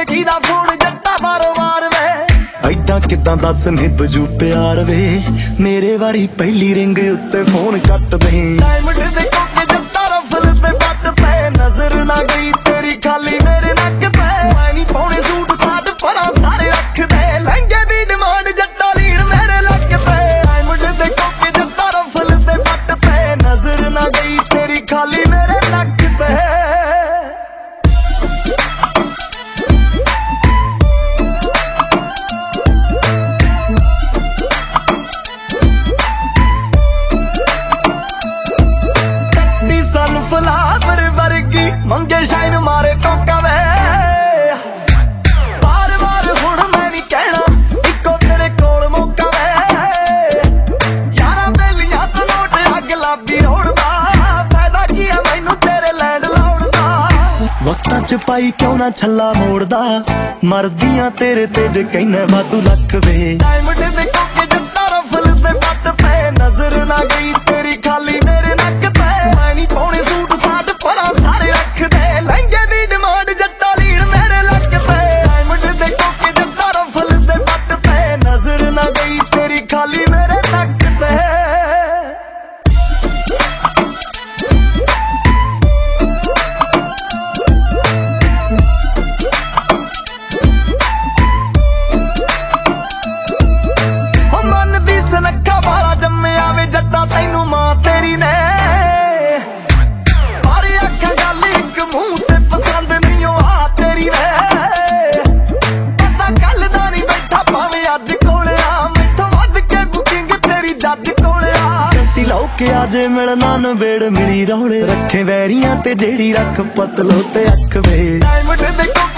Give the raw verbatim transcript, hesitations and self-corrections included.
ਕੀਦਾ ਫੋਨ ਜੱਟਾ ਬਾਰੋ ਬਾਰ ਵੇ ਐਦਾਂ ਕਿਦਾਂ ਦੱਸ ਨਿਭ ਜੂ ਪਿਆਰ ਵੇ ਮੇਰੇ ਵਾਰੀ ਪਹਿਲੀ ਰਿੰਗ ਉੱਤੇ ਫੋਨ ਕੱਟ ਦੇ ਡਾਇਮੰਡ ਦੇ ਕੋਕੇ ਜੱਟਾ ਰਫਲ ਤੇ ਬੱਟ ਤੇ ਨਜ਼ਰ ਨਾ ਗਈ ਤੇਰੀ ਖਾਲੀ ਮੇਰੇ ਨੱਕ ਤੇ ਮੈਂ ਨਹੀਂ ਪਾਉਣੇ ਸੂਟ ਸਾਟ ਪਰਾਂ ਸਾਰੇ ਰੱਖਦੇ ਲਹਿੰਗੇ ਦੀ ਡਿਮਾਂਡ ਜੱਟਾ ਲੀੜ ਮੇਰੇ ਲੱਕ ਤੇ ਡਾਇਮੰਡ ਦੇ ਕੋਕੇ ਜੱਟਾ ਰਫਲ ਤੇ ਬੱਟ ਤੇ ਨਜ਼ਰ ਨਾ ਗਈ ਤੇਰੀ ਖਾਲੀ ਮੇਰੇ ਨੱਕ ਤੇ ਫਲਾਵਰ ਵਰਗੀ ਮੰਗੇ ਸ਼ਾਇਨ ਮਾਰੇ ਕੋਕਾ ਵੇ ਬਾਰ ਬਾਰ ਹੁਣ ਮੈਂ ਨਹੀਂ ਕਹਿਣਾ ਇੱਕੋ ਤੇਰੇ ਕੋਲ ਮੌਕਾ ਵੇ ਯਾਰਾਂ ਬੇਲੀਆਂ ਤੋਂ ਨੋਟ ਅੱਗ ਲਾਬੀ ਰੋੜਦਾ ਫਾਇਦਾ ਕੀ ਆ ਮੈਨੂੰ ਤੇਰੇ ਲੈਂਡ ਲਾਉਣ ਦਾ ਵਕਤਾਂ ਚ ਪਾਈ ਕਿਉਂ ਨਾ ਛੱਲਾ ਮੋੜਦਾ ਮਰਦੀਆਂ ਤੇਰੇ ਤੇ ਜੇ ਕਹਿਣਾ ਵਾਧੂ ਲੱਖ ਵੇ ਡਾਇਮੰਡ ਦੇ ਕੋਕੇ ਜੱਟਾ ਰਫਲ ਤੇ ਬੱਟ ਤੇ ਨਜ਼ਰ ਨਾ ਗਈ ਤੇਰੀ ਖਾਲੀ ਮੇਰੇ ਨੱਕ ਤੇ ਮੈਂ ਨਹੀਂ ਪਾਉਣੇ ਸੂਟ ਸਾਟ ਪਰਾਂ ਸਾਰੇ ਰੱਖਦੇ ਲਹਿੰਗੇ ਦੀ ਡਿਮਾਂਡ ਜੱਟਾ ਲੀੜ ਮੇਰੇ ਲੱਕ ਤੇ ਡਾਇਮੰਡ ਦੇ ਕੋਕੇ ਜੱਟਾ ਰਫਲ ਤੇ ਬੱਟ ਤੇ ਨਜ਼ਰ ਨਾ ਗਈ ਤੇਰੀ ਖਾਲੀ ਮੇਰੇ ਨੱਕ ਤੇ ਹੋ ਮਨ ਦੀ ਸਨੱਖਾ ਵਾਲਾ ਜੰਮਿਆ ਵੇ ਜੱਟਾ ਤੈਨੂੰ ਮਾਂ ਤੇਰੀ ਨੇ ਕੇ ਆਜੇ ਮਿਲਣਾ ਨਵੇੜ ਮਿਲੀ ਰੌਲੇ ਰੱਖੇ ਵੈਰੀਆਂ ਤੇ ਜਿਹੜੀ ਰੱਖ ਪਤਲੋ ਤੇ ਅੱਖ ਵੇ ਡਾਇਮੰਡ ਦੇ